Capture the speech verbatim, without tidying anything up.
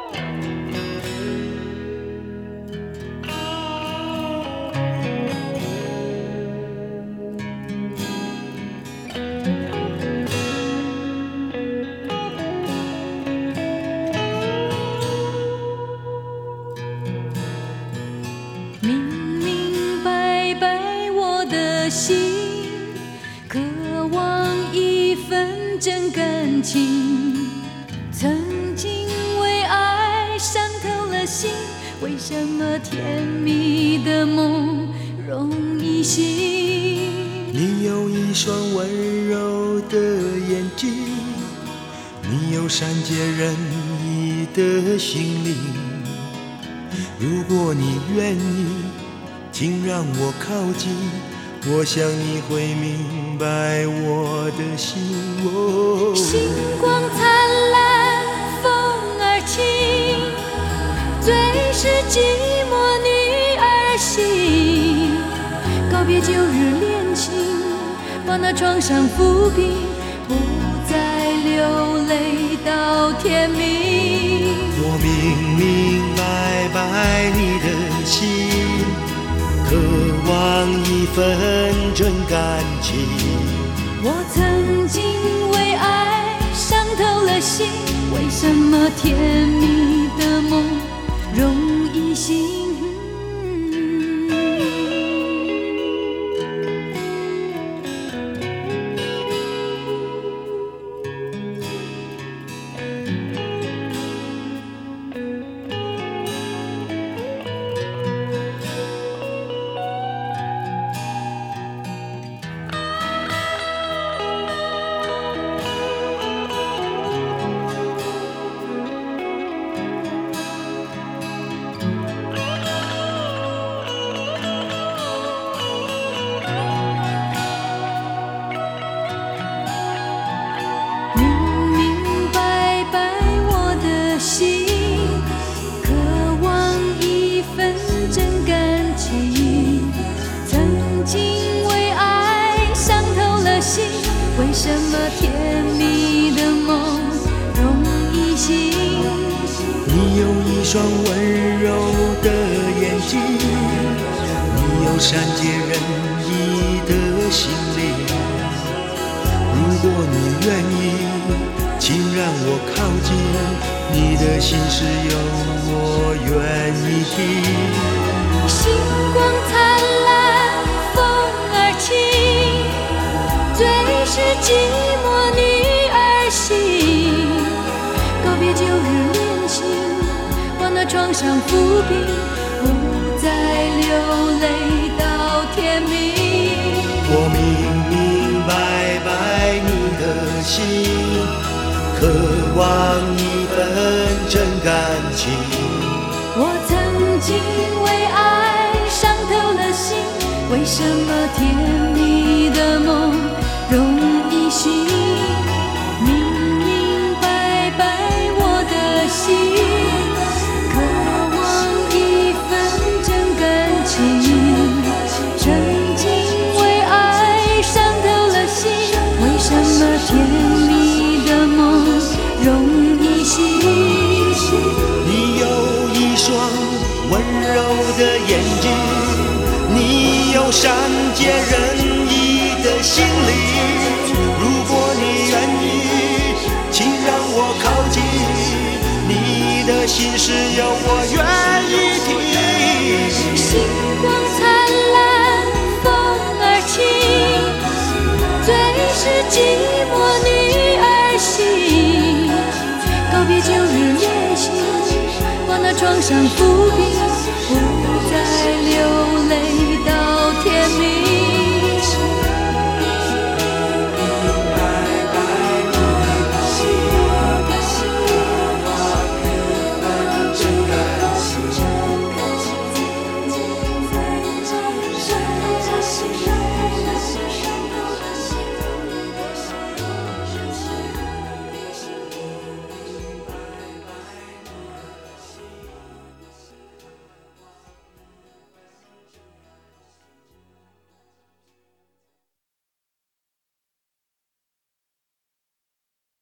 心渴望一份真感情，曾经为爱伤透了心，为什么甜蜜的梦容易醒？ 你有一双温柔的眼睛，你有善解人意的心灵，如果你愿意，请让我靠近，我想你会明白我的心。哦， 星光灿烂，风儿轻，最是寂寞女儿心。告别旧日恋情，把那创伤抚平，不再流泪到天明。 我明明白白你的心，渴望一份真感情。 我曾经为爱伤透了心，为什么甜蜜的梦容易醒？为什么甜蜜的梦容易醒？ 你有一双温柔的眼睛，你有善解人意的心灵，如果你愿意，请让我靠近，你的心事有我愿意听。 星光灿烂，风儿轻，最是寂寞女儿心。告别旧日恋情，把那创伤抚平，不再流泪到天明。 我明明白白你的心，渴望一份真感情。 我曾经为爱伤透了心，为什么甜蜜的梦容易醒？明明白白我的心，渴望一份真感情。曾经为爱伤透了心，为什么甜蜜的梦容易醒？ 你有一双温柔的眼睛，你有善解人意的心灵，如果你愿意，请让我靠近，你的心事有我愿意听。 星光灿烂，风儿轻，最是寂寞女儿心。告别旧日恋情，把那创伤抚平，不再流